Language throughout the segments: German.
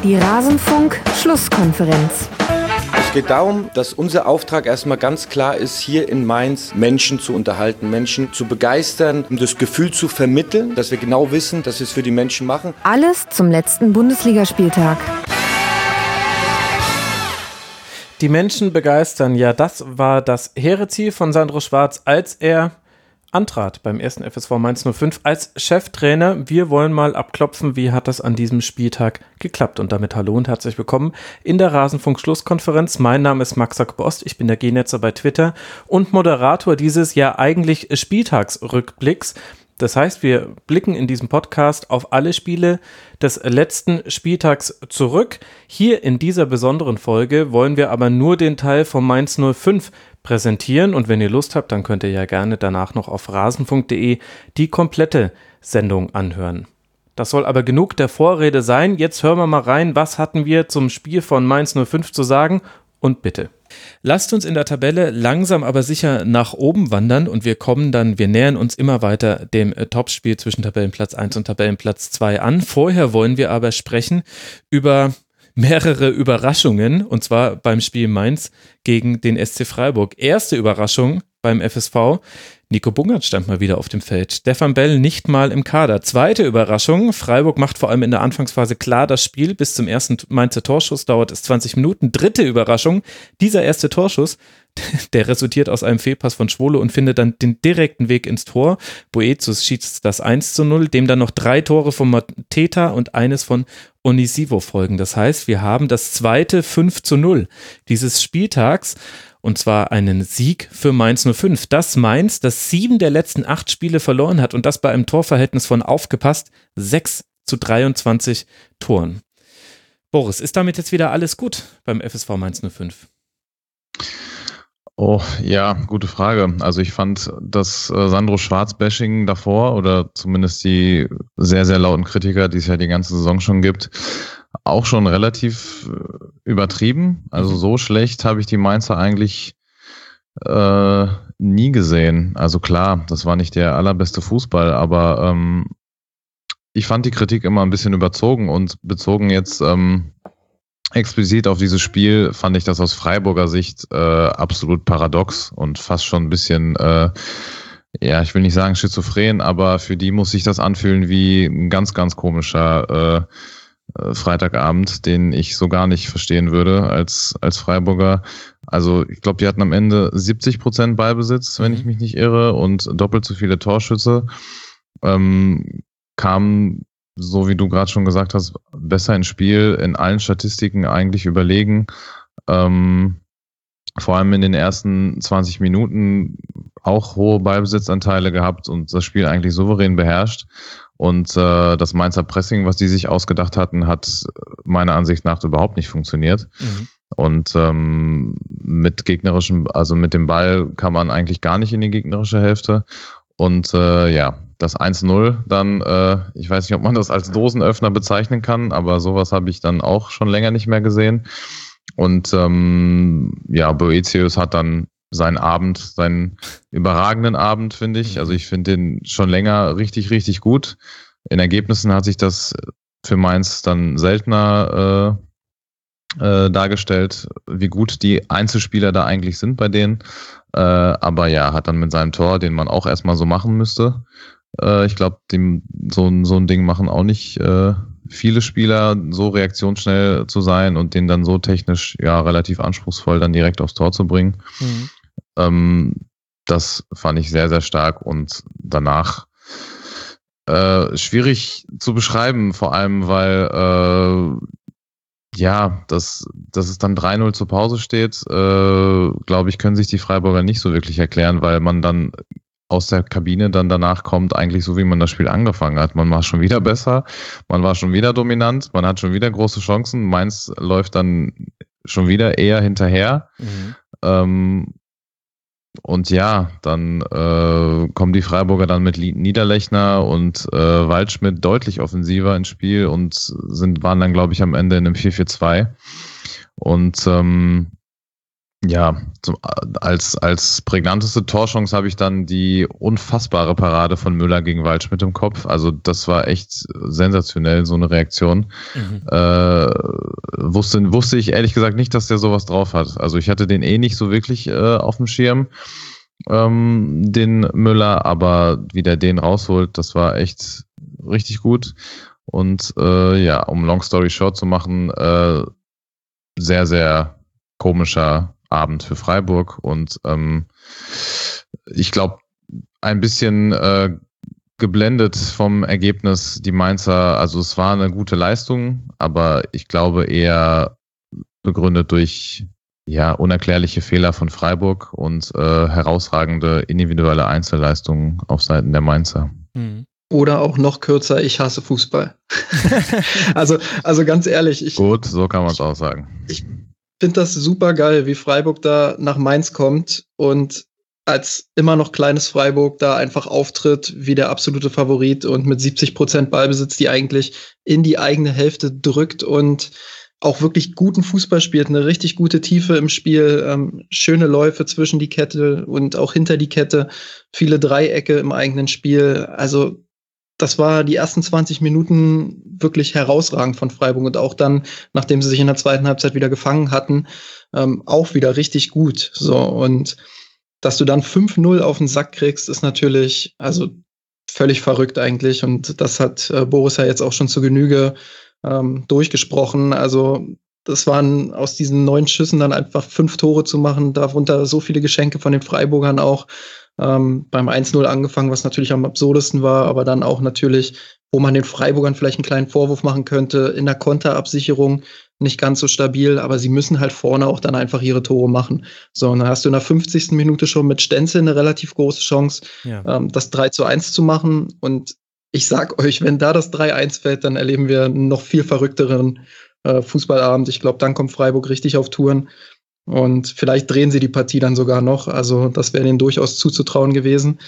Die Rasenfunk-Schlusskonferenz. Es geht darum, dass unser Auftrag erstmal ganz klar ist, hier in Mainz Menschen zu unterhalten, Menschen zu begeistern, um das Gefühl zu vermitteln, dass wir genau wissen, dass wir es für die Menschen machen. Alles zum letzten Bundesligaspieltag. Die Menschen begeistern, ja, das war das hehre Ziel von Sandro Schwarz, als er antrat beim ersten FSV Mainz 05 als Cheftrainer. Wir wollen mal abklopfen, wie hat das an diesem Spieltag geklappt. Und damit hallo und herzlich willkommen in der Rasenfunk-Schlusskonferenz. Mein Name ist Max Sack-Bost, ich bin der G-Netzer bei Twitter und Moderator dieses ja eigentlich Spieltagsrückblicks. Das heißt, wir blicken in diesem Podcast auf alle Spiele des letzten Spieltags zurück. Hier in dieser besonderen Folge wollen wir aber nur den Teil von Mainz 05 präsentieren. Und wenn ihr Lust habt, dann könnt ihr ja gerne danach noch auf rasenfunk.de die komplette Sendung anhören. Das soll aber genug der Vorrede sein. Jetzt hören wir mal rein, was hatten wir zum Spiel von Mainz 05 zu sagen. Und bitte. Lasst uns in der Tabelle langsam aber sicher nach oben wandern und wir nähern uns immer weiter dem Topspiel zwischen Tabellenplatz 1 und Tabellenplatz 2 an. Vorher wollen wir aber sprechen über mehrere Überraschungen, und zwar beim Spiel Mainz gegen den SC Freiburg. Erste Überraschung beim FSV, Nico Bungert stand mal wieder auf dem Feld. Stefan Bell nicht mal im Kader. Zweite Überraschung, Freiburg macht vor allem in der Anfangsphase klar das Spiel. Bis zum ersten Mainzer Torschuss dauert es 20 Minuten. Dritte Überraschung, dieser erste Torschuss, der resultiert aus einem Fehlpass von Schwolo und findet dann den direkten Weg ins Tor. Boetius schießt das 1:0, dem dann noch 3 Tore von Mateta und eines von Onisivo folgen. Das heißt, wir haben das zweite 5:0 dieses Spieltags. Und zwar einen Sieg für Mainz 05. Das Mainz, das 7 der letzten 8 Spiele verloren hat und das bei einem Torverhältnis von aufgepasst 6:23 Toren. Boris, ist damit jetzt wieder alles gut beim FSV Mainz 05? Oh, ja, gute Frage. Also ich fand das Sandro Schwarz-Bashing davor oder zumindest die sehr, sehr lauten Kritiker, die es ja die ganze Saison schon gibt, auch schon relativ übertrieben. Also so schlecht habe ich die Mainzer eigentlich nie gesehen. Also klar, das war nicht der allerbeste Fußball, aber ich fand die Kritik immer ein bisschen überzogen und bezogen jetzt explizit auf dieses Spiel fand ich das aus Freiburger Sicht absolut paradox und fast schon ein bisschen, ich will nicht sagen schizophren, aber für die muss sich das anfühlen wie ein ganz, ganz komischer Freitagabend, den ich so gar nicht verstehen würde als Freiburger. Also ich glaube, die hatten am Ende 70% Ballbesitz, wenn ich mich nicht irre, und doppelt so viele Torschüsse. Kamen, so wie du gerade schon gesagt hast, besser ins Spiel, in allen Statistiken eigentlich überlegen. Vor allem in den ersten 20 Minuten auch hohe Ballbesitzanteile gehabt und das Spiel eigentlich souverän beherrscht. Und das Mainzer Pressing, was die sich ausgedacht hatten, hat meiner Ansicht nach überhaupt nicht funktioniert. Und mit dem Ball kann man eigentlich gar nicht in die gegnerische Hälfte. Und das 1:0 dann, ich weiß nicht, ob man das als Dosenöffner bezeichnen kann, aber sowas habe ich dann auch schon länger nicht mehr gesehen. Und Boetius hat dann seinen überragenden Abend, finde ich. Also ich finde den schon länger richtig, richtig gut. In Ergebnissen hat sich das für Mainz dann seltener dargestellt, wie gut die Einzelspieler da eigentlich sind bei denen. Aber ja, hat dann mit seinem Tor, den man auch erstmal so machen müsste. Ich glaube, so ein Ding machen auch nicht viele Spieler, so reaktionsschnell zu sein und den dann so technisch relativ anspruchsvoll dann direkt aufs Tor zu bringen. Das fand ich sehr, sehr stark und danach schwierig zu beschreiben, vor allem weil dass es dann 3:0 zur Pause steht, glaube ich, können sich die Freiburger nicht so wirklich erklären, weil man dann aus der Kabine dann danach kommt, eigentlich so wie man das Spiel angefangen hat. Man war schon wieder besser, man war schon wieder dominant, man hat schon wieder große Chancen, Mainz läuft dann schon wieder eher hinterher. Und dann kommen die Freiburger dann mit Niederlechner und Waldschmidt deutlich offensiver ins Spiel und waren dann, glaube ich, am Ende in einem 4-4-2. Und Ja, als prägnanteste Torchance habe ich dann die unfassbare Parade von Müller gegen Waldschmidt im Kopf. Also das war echt sensationell, so eine Reaktion. Wusste ich ehrlich gesagt nicht, dass der sowas drauf hat. Also ich hatte den nicht so wirklich auf dem Schirm, den Müller, aber wie der den rausholt, das war echt richtig gut. Und um Long Story Short zu machen, sehr, sehr komischer Abend für Freiburg und ich glaube, ein bisschen geblendet vom Ergebnis die Mainzer, also es war eine gute Leistung, aber ich glaube eher begründet durch unerklärliche Fehler von Freiburg und herausragende individuelle Einzelleistungen auf Seiten der Mainzer. Oder auch noch kürzer, ich hasse Fußball. also ganz ehrlich. Gut, so kann man es auch sagen. Ich finde das super geil, wie Freiburg da nach Mainz kommt und als immer noch kleines Freiburg da einfach auftritt wie der absolute Favorit und mit 70% Ballbesitz die eigentlich in die eigene Hälfte drückt und auch wirklich guten Fußball spielt, eine richtig gute Tiefe im Spiel, schöne Läufe zwischen die Kette und auch hinter die Kette, viele Dreiecke im eigenen Spiel. Also das war die ersten 20 Minuten wirklich herausragend von Freiburg und auch dann, nachdem sie sich in der zweiten Halbzeit wieder gefangen hatten, auch wieder richtig gut. So, und dass du dann 5-0 auf den Sack kriegst, ist natürlich also völlig verrückt eigentlich und das hat Boris ja jetzt auch schon zur Genüge durchgesprochen. Also das waren aus diesen 9 Schüssen dann einfach 5 Tore zu machen, darunter so viele Geschenke von den Freiburgern auch. Beim 1-0 angefangen, was natürlich am absurdesten war, aber dann auch natürlich, wo man den Freiburgern vielleicht einen kleinen Vorwurf machen könnte, in der Konterabsicherung nicht ganz so stabil, aber sie müssen halt vorne auch dann einfach ihre Tore machen. So, und dann hast du in der 50. Minute schon mit Stenzel eine relativ große Chance, das 3-1 zu machen und ich sag euch, wenn da das 3-1 fällt, dann erleben wir einen noch viel verrückteren Fußballabend. Ich glaube, dann kommt Freiburg richtig auf Touren. Und vielleicht drehen sie die Partie dann sogar noch. Also das wäre denen durchaus zuzutrauen gewesen.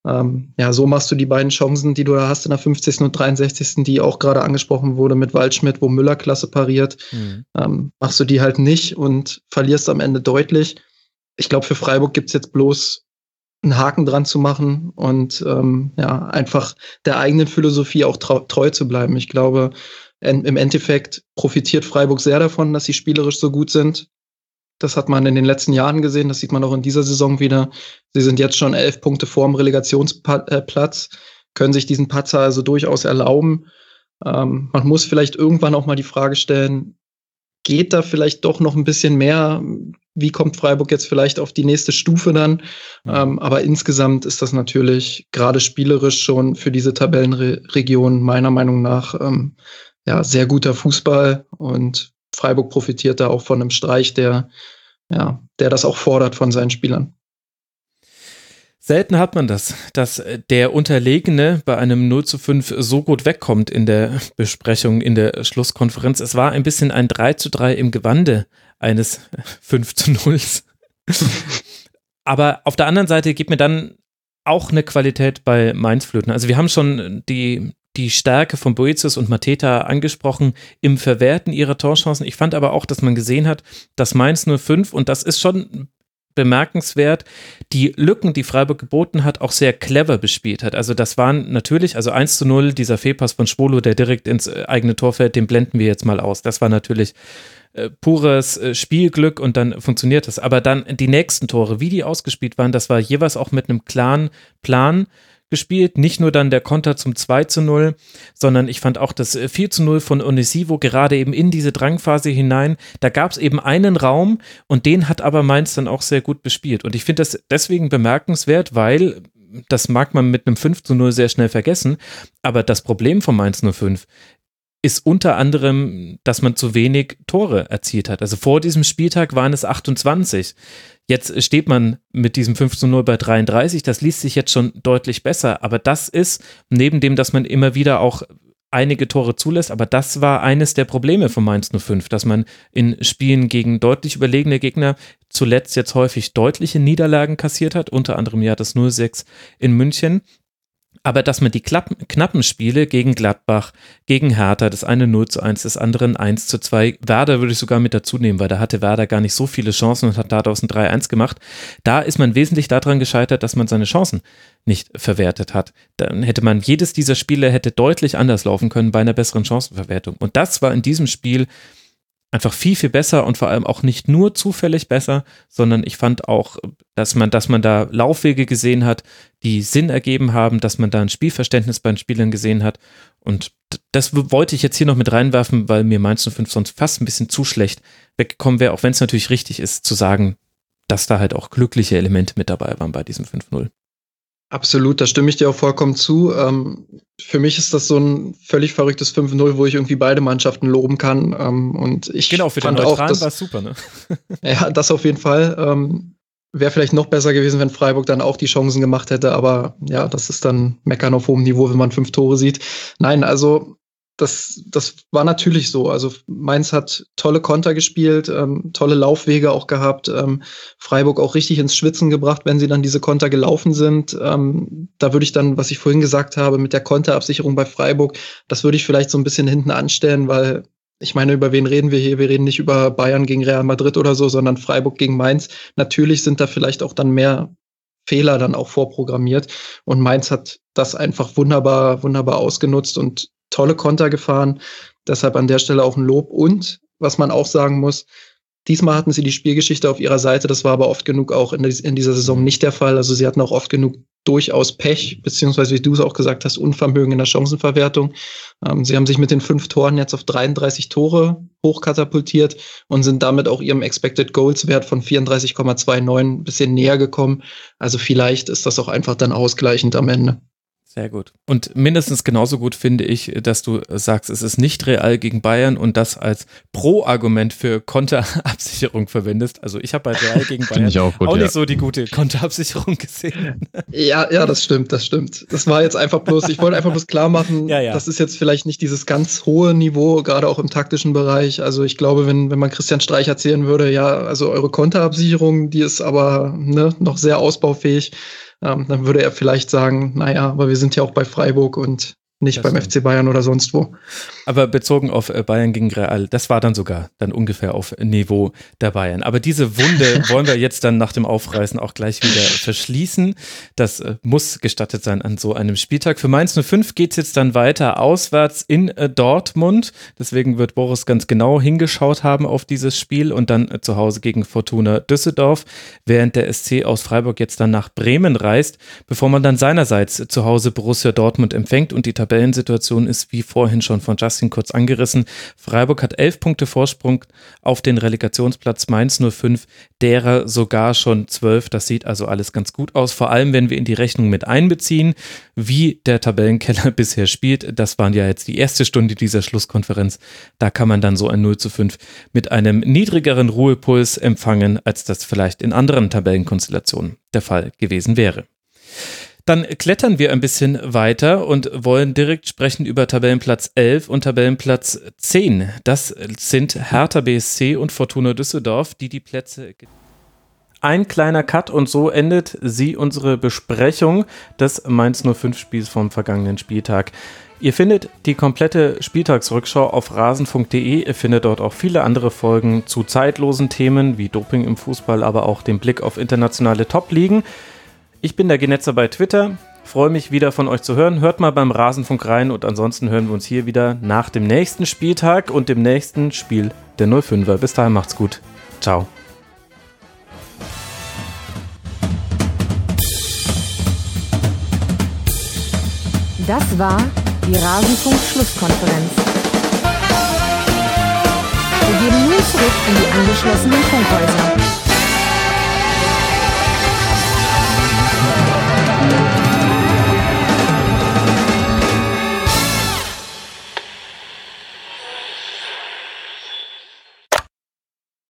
So machst du die beiden Chancen, die du da hast in der 50. und 63., die auch gerade angesprochen wurde mit Waldschmidt, wo Müller klasse pariert. Machst du die halt nicht und verlierst am Ende deutlich. Ich glaube, für Freiburg gibt's jetzt bloß einen Haken dran zu machen und einfach der eigenen Philosophie auch treu zu bleiben. Ich glaube, im Endeffekt profitiert Freiburg sehr davon, dass sie spielerisch so gut sind. Das hat man in den letzten Jahren gesehen, das sieht man auch in dieser Saison wieder. Sie sind jetzt schon 11 Punkte vorm Relegationsplatz, können sich diesen Patzer also durchaus erlauben. Man muss vielleicht irgendwann auch mal die Frage stellen, geht da vielleicht doch noch ein bisschen mehr? Wie kommt Freiburg jetzt vielleicht auf die nächste Stufe dann? Aber insgesamt ist das natürlich gerade spielerisch schon für diese Tabellenregion meiner Meinung nach sehr guter Fußball und Freiburg profitiert da auch von einem Streich, der das auch fordert von seinen Spielern. Selten hat man das, dass der Unterlegene bei einem 0-5 so gut wegkommt in der Besprechung, in der Schlusskonferenz. Es war ein bisschen ein 3-3 im Gewande eines 5-0. Aber auf der anderen Seite geht mir dann auch eine Qualität bei Mainz flöten. Also wir haben schon die Stärke von Boetius und Mateta angesprochen im Verwerten ihrer Torchancen. Ich fand aber auch, dass man gesehen hat, dass Mainz 05, und das ist schon bemerkenswert, die Lücken, die Freiburg geboten hat, auch sehr clever bespielt hat. Also das waren natürlich, 1-0, dieser Fehlpass von Schwolo, der direkt ins eigene Tor fällt, den blenden wir jetzt mal aus. Das war natürlich pures Spielglück und dann funktioniert das. Aber dann die nächsten Tore, wie die ausgespielt waren, das war jeweils auch mit einem klaren Plan gespielt, nicht nur dann der Konter zum 2-0, sondern ich fand auch das 4-0 von Onisivo gerade eben in diese Drangphase hinein, da gab es eben einen Raum und den hat aber Mainz dann auch sehr gut bespielt und ich finde das deswegen bemerkenswert, weil das mag man mit einem 5-0 sehr schnell vergessen, aber das Problem von Mainz 05 ist unter anderem, dass man zu wenig Tore erzielt hat. Also vor diesem Spieltag waren es 28. Jetzt steht man mit diesem 5-0 bei 33. Das liest sich jetzt schon deutlich besser. Aber das ist, neben dem, dass man immer wieder auch einige Tore zulässt, aber das war eines der Probleme von Mainz 05, dass man in Spielen gegen deutlich überlegene Gegner zuletzt jetzt häufig deutliche Niederlagen kassiert hat, unter anderem ja das 0-6 in München. Aber dass man die knappen Spiele gegen Gladbach, gegen Hertha, das eine 0:1, das andere 1:2, Werder würde ich sogar mit dazu nehmen, weil da hatte Werder gar nicht so viele Chancen und hat daraus ein 3:1 gemacht. Da ist man wesentlich daran gescheitert, dass man seine Chancen nicht verwertet hat. Dann hätte man, jedes dieser Spiele hätte deutlich anders laufen können bei einer besseren Chancenverwertung. Und das war in diesem Spiel einfach viel, viel besser und vor allem auch nicht nur zufällig besser, sondern ich fand auch, dass man da Laufwege gesehen hat, die Sinn ergeben haben, dass man da ein Spielverständnis bei den Spielern gesehen hat, und das wollte ich jetzt hier noch mit reinwerfen, weil mir Mainz 05 sonst fast ein bisschen zu schlecht weggekommen wäre, auch wenn es natürlich richtig ist zu sagen, dass da halt auch glückliche Elemente mit dabei waren bei diesem 5:0. Absolut, da stimme ich dir auch vollkommen zu. Für mich ist das so ein völlig verrücktes 5:0, wo ich irgendwie beide Mannschaften loben kann. Und ich genau, für den fand Neutralen auch, war es super, ne? ja, das auf jeden Fall. Wäre vielleicht noch besser gewesen, wenn Freiburg dann auch die Chancen gemacht hätte, aber ja, das ist dann Meckern auf hohem Niveau, wenn man 5 Tore sieht. Nein, also das war natürlich so. Also Mainz hat tolle Konter gespielt, tolle Laufwege auch gehabt, Freiburg auch richtig ins Schwitzen gebracht, wenn sie dann diese Konter gelaufen sind. Da würde ich dann, was ich vorhin gesagt habe, mit der Konterabsicherung bei Freiburg, das würde ich vielleicht so ein bisschen hinten anstellen, weil ich meine, über wen reden wir hier? Wir reden nicht über Bayern gegen Real Madrid oder so, sondern Freiburg gegen Mainz. Natürlich sind da vielleicht auch dann mehr Fehler dann auch vorprogrammiert, und Mainz hat das einfach wunderbar ausgenutzt und tolle Konter gefahren. Deshalb an der Stelle auch ein Lob. Und was man auch sagen muss, diesmal hatten sie die Spielgeschichte auf ihrer Seite. Das war aber oft genug auch in dieser Saison nicht der Fall. Also sie hatten auch oft genug durchaus Pech, beziehungsweise, wie du es auch gesagt hast, Unvermögen in der Chancenverwertung. Sie haben sich mit den 5 Toren jetzt auf 33 Tore hochkatapultiert und sind damit auch ihrem Expected Goals Wert von 34,29 ein bisschen näher gekommen. Also vielleicht ist das auch einfach dann ausgleichend am Ende. Sehr gut. Und mindestens genauso gut finde ich, dass du sagst, es ist nicht Real gegen Bayern und das als Pro-Argument für Konterabsicherung verwendest. Also ich habe bei Real gegen Bayern auch nicht so die gute Konterabsicherung gesehen. Ja, das stimmt. Das war jetzt einfach bloß, ich wollte einfach bloß klar machen, das ist jetzt vielleicht nicht dieses ganz hohe Niveau, gerade auch im taktischen Bereich. Also ich glaube, wenn man Christian Streich erzählen würde, ja, also eure Konterabsicherung, die ist aber noch sehr ausbaufähig, dann würde er vielleicht sagen, naja, aber wir sind ja auch bei Freiburg und nicht das beim stimmt. FC Bayern oder sonst wo. Aber bezogen auf Bayern gegen Real, das war dann sogar dann ungefähr auf Niveau der Bayern. Aber diese Wunde wollen wir jetzt dann nach dem Aufreißen auch gleich wieder verschließen. Das muss gestattet sein an so einem Spieltag. Für Mainz 05 geht es jetzt dann weiter auswärts in Dortmund. Deswegen wird Boris ganz genau hingeschaut haben auf dieses Spiel und dann zu Hause gegen Fortuna Düsseldorf, während der SC aus Freiburg jetzt dann nach Bremen reist, bevor man dann seinerseits zu Hause Borussia Dortmund empfängt. Und die Tabellensituation ist, wie vorhin schon von Justin kurz angerissen. Freiburg hat 11 Punkte Vorsprung auf den Relegationsplatz, Mainz 05, derer sogar schon 12. Das sieht also alles ganz gut aus, vor allem wenn wir in die Rechnung mit einbeziehen, wie der Tabellenkeller bisher spielt. Das waren ja jetzt die erste Stunde dieser Schlusskonferenz. Da kann man dann so ein 0:5 mit einem niedrigeren Ruhepuls empfangen, als das vielleicht in anderen Tabellenkonstellationen der Fall gewesen wäre. Dann klettern wir ein bisschen weiter und wollen direkt sprechen über Tabellenplatz 11 und Tabellenplatz 10. Das sind Hertha BSC und Fortuna Düsseldorf, die Plätze... Ein kleiner Cut und so endet unsere Besprechung des Mainz 05-Spiels vom vergangenen Spieltag. Ihr findet die komplette Spieltagsrückschau auf rasenfunk.de. Ihr findet dort auch viele andere Folgen zu zeitlosen Themen wie Doping im Fußball, aber auch den Blick auf internationale Top-Ligen. Ich bin der Genetzer bei Twitter, freue mich wieder von euch zu hören. Hört mal beim Rasenfunk rein und ansonsten hören wir uns hier wieder nach dem nächsten Spieltag und dem nächsten Spiel der 05er. Bis dahin macht's gut. Ciao. Das war die Rasenfunk-Schlusskonferenz. Wir geben nun zurück in die angeschlossenen Funkhäuser.